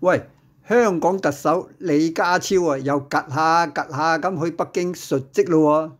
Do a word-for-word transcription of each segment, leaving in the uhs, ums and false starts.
喂，香港特首李家超啊，又趌下趌下咁去北京述職咯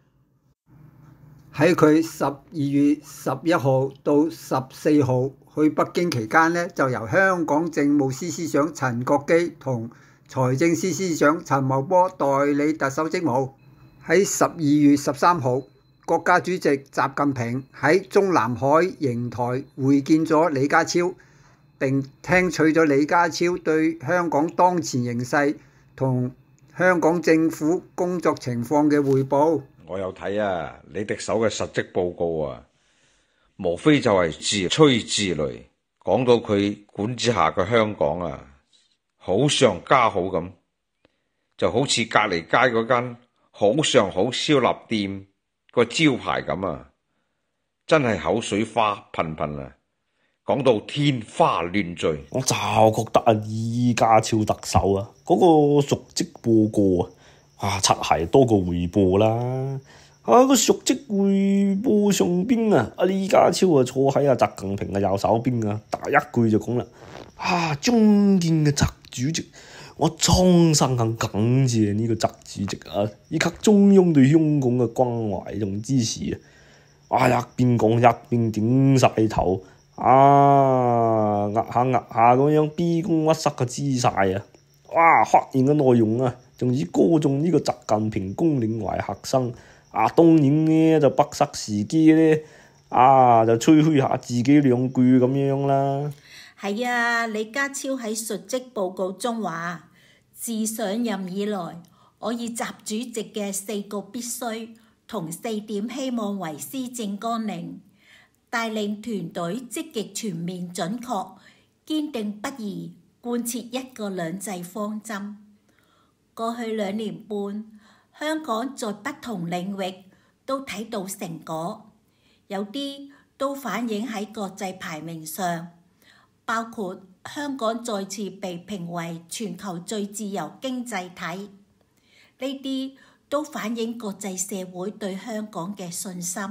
喎。喺佢十二月十一號到十四號去北京期間呢，就由香港政務司司長陳國基同財政司司長陳茂波代理特首職務。喺十二月十三號，國家主席習近平喺中南海瀛台會見咗李家超，並聽取咗李家超對香港當前形勢同香港政府工作情況嘅彙報。 我有睇啊，李特首嘅實績報告啊，無非就係自吹自擂，講到佢管治下嘅香港啊，好上加好咁，就好似隔離街嗰間好上好燒臘店個招牌咁啊，真係口水花噴噴啊！講到天花亂墜， 我就覺得啊，李家超特首啊，嗰、那個述職報告啊，啊，擦鞋多過彙報啦。啊，個述職彙報上邊啊，阿李家超啊坐喺阿習近平嘅右手邊啊，第一句就講啦，啊，尊敬嘅習主席，我衷心咁感謝呢個習主席啊，以及中央對香港嘅關懷同支持啊！啊，一邊講一邊點晒頭，啊，壓下壓下咁樣卑躬屈膝嘅姿勢啊！哇，發言嘅內容啊，仲以歌頌呢個習近平綱領為核心，啊，當然呢就不失時機咧，啊，就吹噓下自己兩句咁樣啦。 係啊，李家超喺述職報告中話：自上任以來，我以習主席嘅四個必須同四點希望為施政綱領，帶領團隊積極全面準確、堅定不移貫徹一國兩制方針。過去兩年半，香港在不同領域都睇到成果，有啲都反映喺國際排名上。包括香港再次被評為全球最自由經濟體，呢啲都反映國際社會對香港嘅信心。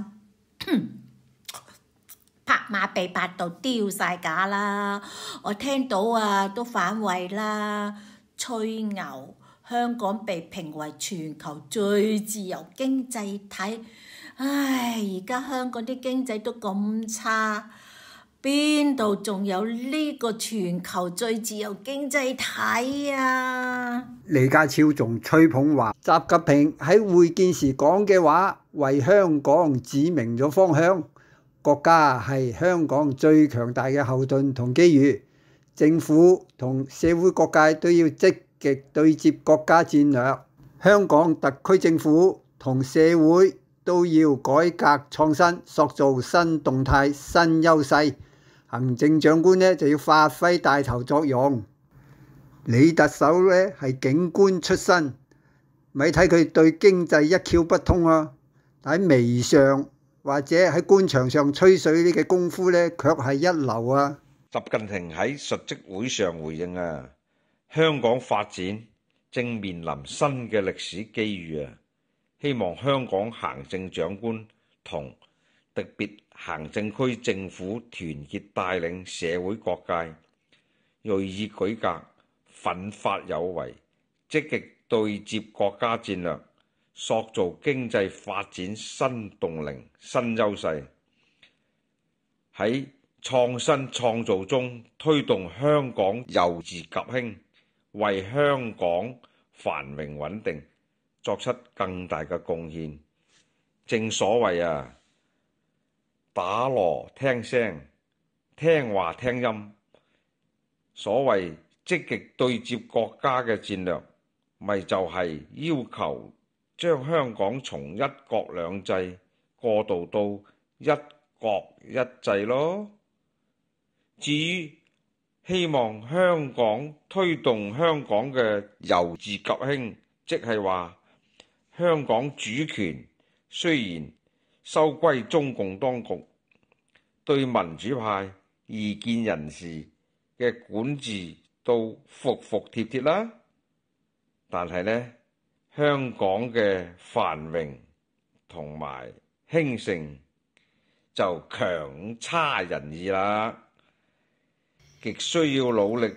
拍馬被拍到丟晒架啦！我聽到啊都反胃啦，吹牛香港被評為全球最自由經濟體，唉！而家香港啲經濟都咁差。邊度仲有呢個全球最自由經濟體啊？ 李家超仲吹捧話，習近平喺會見時講嘅話，為香港指明咗方向。國家係香港最強大嘅後盾同機遇，政府同社會各界都要積極對接國家戰略。香港特區政府同社會都要改革創新，塑造新動態、新優勢。行政長官呢就要發揮帶頭作用。李特首呢係警官出身，咪睇佢對經濟一竅不通啊！喺媚上或者喺官場上吹水呢嘅功夫呢，卻係一流啊！ 習近平喺述職會上回應啊，香港發展正面臨新嘅歷史機遇啊！希望香港行政長官同特別行政區政府團結帶領社會各界，銳意改革，奮發有為，積極對接國家戰略，塑造經濟發展新動能、新優勢，喺創新創造中推動香港由治及興，為香港繁榮穩定作出更大嘅貢獻。正所謂啊，打鑼聽聲，聽話聽音。所謂積極對接國家嘅戰略，咪就係要求將香港從一國兩制過渡到一國一制咯。至於希望香港推動香港嘅由治及興，即係話香港主權雖然收歸中共當局，對民主派異見人士嘅管治都服服帖帖啦，但係呢，香港嘅繁榮同埋興盛就強差人意啦，極需要努力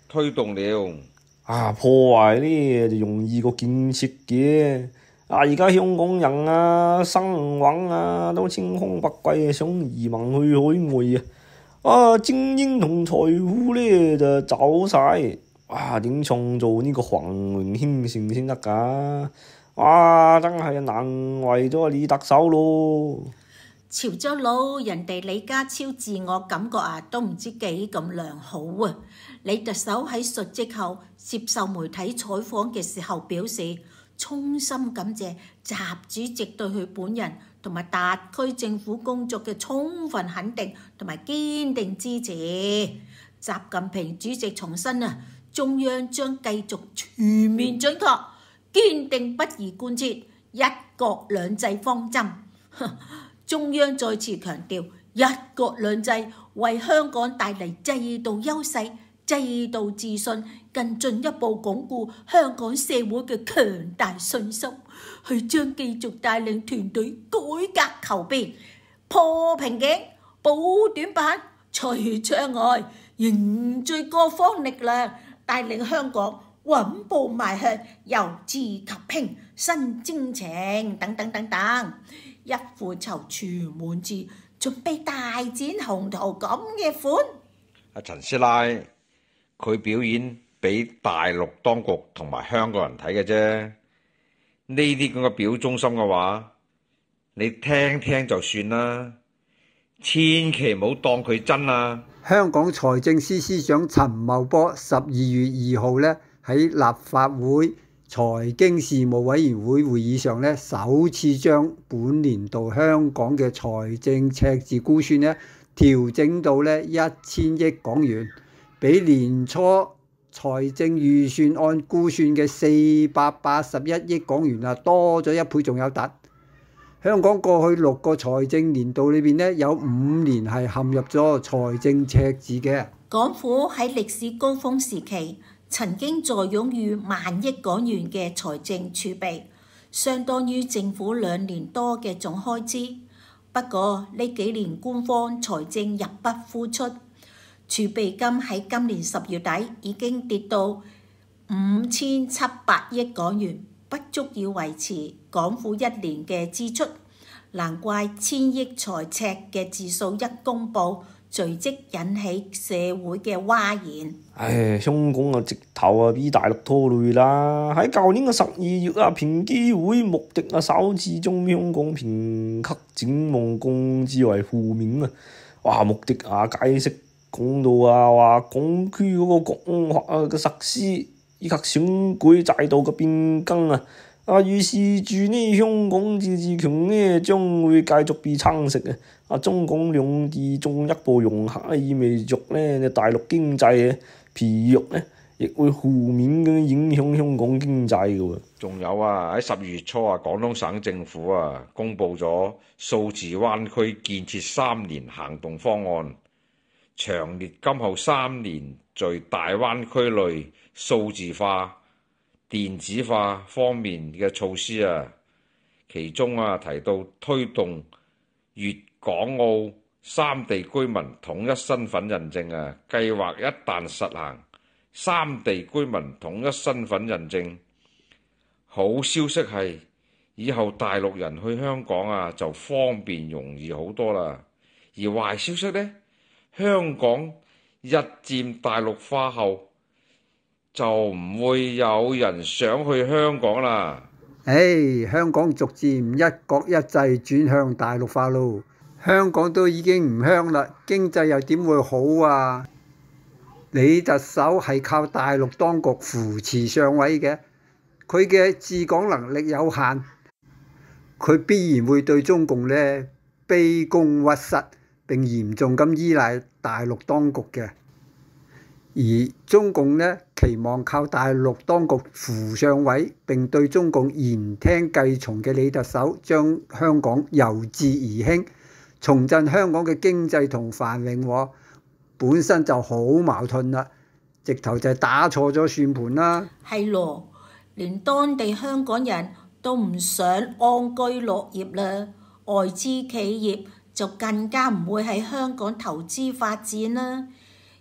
推動了。 啊，破壞呢就容易過建設嘅。啊，而家香港人啊，生揾啊都千方百計想移民去海外啊。啊，精英同財富呢就走晒。哇，點創造呢個繁榮興盛先得㗎？哇，真係難為咗李特首咯。 潮州佬，人哋李家超自我感覺啊，都唔知幾咁良好啊！李特首喺述職後接受媒體採訪嘅時候表示，衷心感謝習主席對佢本人同埋特區政府工作嘅充分肯定同埋堅定支持。習近平主席重申啊，中央將繼續全面準確、堅定不移貫徹一國兩制方針。中央再次強調，一國兩制為香港帶嚟制度優勢、制度自信，更進一步鞏固香港社會嘅強大信心。佢將繼續帶領團隊改革求變，破瓶頸、補短板、除障礙，凝聚各方力量，帶領香港穩步邁向由治及興、新征程等等等等。一副躊躇滿志，準備大展宏圖咁嘅款。 阿陳師奶，佢表演俾大陸當局同埋香港人睇嘅啫。呢啲咁嘅表忠心嘅話，你聽聽就算啦，千祈唔好當佢真啊！ 香港財政司司長陳茂波十二月二號呢喺立法會財經事務委員會會議上呢，首次將本年度香港嘅財政赤字估算呢調整到呢一千億港元，比年初財政預算案估算嘅四百八十一億港元啊多咗一倍仲有突。香港過去六個財政年度裏邊呢，有五年係陷入咗財政赤字嘅。 港府喺歷史高峰時期曾經坐擁逾萬億港元嘅財政儲備，相當於政府兩年多嘅總開支。不過呢幾年官方財政入不敷出，儲備金喺今年十月底已經跌到五千七百億港元，不足以維持港府一年嘅支出。難怪千億財赤嘅字數一公佈，隨即引起社會嘅譁然。 唉，香港啊，直頭啊，俾大陸拖累啦！喺舊年嘅十二月啊，評機會穆迪啊，首次將香港評級展望降至為負面啊！哇，穆迪啊，解釋講到啊，話港區嗰個國安法啊嘅實施以及選舉制度嘅變更啊。啊，預示住呢香港自治權呢將會繼續被蠶食啊！啊，中港兩地進一步融合，意味着呢大陸經濟嘅疲弱呢，亦會負面咁影響香港經濟嘅喎。 仲有啊，喺十二月初啊，廣東省政府啊公布咗數字灣區建設三年行動方案，詳列今後三年在大灣區內數字化、電子化方面嘅措施啊，其中啊提到推動粵港澳三地居民統一身份認證啊，計劃一旦實行，三地居民統一身份認證，好消息係以後大陸人去香港啊就方便容易好多啦。而壞消息呢，香港日漸大陸化後，就唔會有人想去香港啦。 唉，香港逐漸一國一制轉向大陸化咯，香港都已經唔香啦，經濟又點會好啊？李特首係靠大陸當局扶持上位嘅，佢嘅治港能力有限，佢必然會對中共呢卑躬屈膝，並嚴重咁依賴大陸當局嘅。而中共呢期望靠大陸當局扶上位，並對中共言聽計從嘅李特首，將香港由治而興，重振香港嘅經濟同繁榮，本身就好矛盾啦，直頭就係打錯咗算盤啦。 係咯，連當地香港人都唔想安居樂業啦，外資企業就更加唔會喺香港投資發展啦。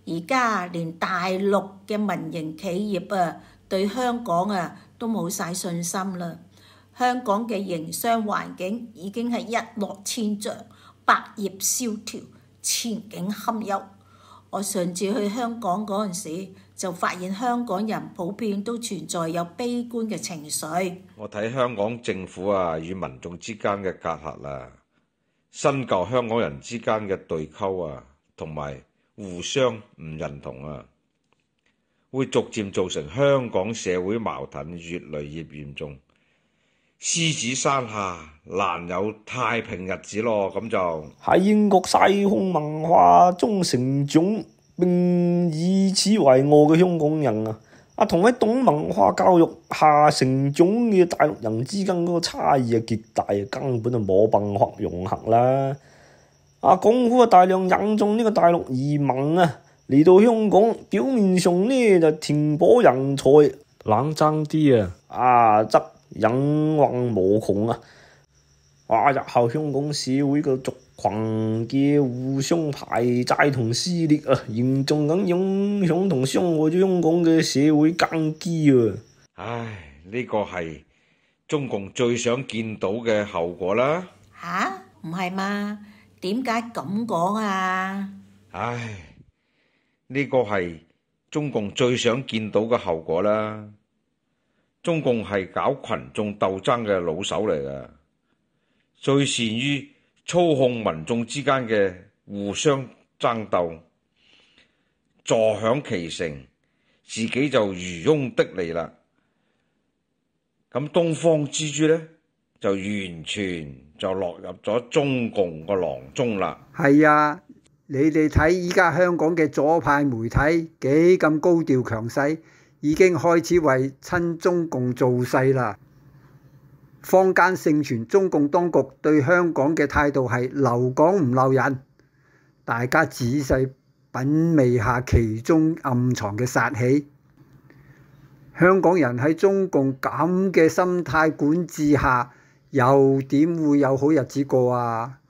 而家連大陸嘅民營企業啊，對香港啊都冇晒信心啦。香港嘅營商環境已經係一落千丈，百業蕭條，前景堪憂。我上次去香港嗰陣時，就發現香港人普遍都存在有悲觀嘅情緒。 我睇香港政府啊與民眾之間嘅隔閡啊，新舊香港人之間嘅對溝啊，同埋互相唔認同啊，會逐漸造成香港社會矛盾越嚟越嚴重。獅子山下難有太平日子咯，咁就喺英國西方文化中成長並以此為傲嘅香港人啊，啊同喺懂文化教育下成長嘅大陸人之間嗰個差異係極大，根本就冇辦法融合啦。啊，港府啊大量引進呢個大陸移民啊嚟到香港，表面上呢就填補人才，冷爭啲啊，啊則隱患無窮啊！哇，日後香港社會嘅族群嘅互相排擠同撕裂啊，嚴重咁影響同傷害咗香港嘅社會根基啊！ 唉，呢個係中共最想見到嘅後果啦！ 吓？唔係嘛？點解咁講啊？ 唉，呢個係中共最想見到嘅後果啦！中共係搞群眾鬥爭嘅老手嚟㗎，最善於操控民眾之間嘅互相爭鬥，坐享其成，自己就漁翁得利啦。咁東方之珠呢，就完全就落入咗中共個囊中啦。 係啊，你哋睇依家香港嘅左派媒體幾咁高調強勢，已經開始為親中共造勢啦。坊間盛傳中共當局對香港嘅態度係留港唔留人，大家仔細品味下其中暗藏嘅殺氣。香港人喺中共咁嘅心態管治下，又點會有好日子過啊？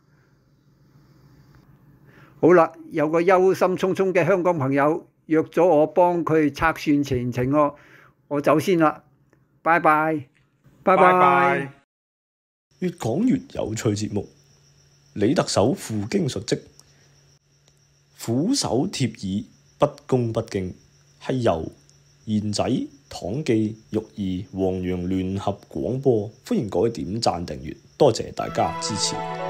好啦，有個憂心忡忡嘅香港朋友約咗我幫佢測算前程喎，我走先啦，拜拜，拜拜。 越講越有趣節目，李特首赴京述職，俯首帖耳，不恭不敬，係由賢仔、唐記、玉兒、黃洋聯合廣播，歡迎各位點讚訂閱，多謝大家支持。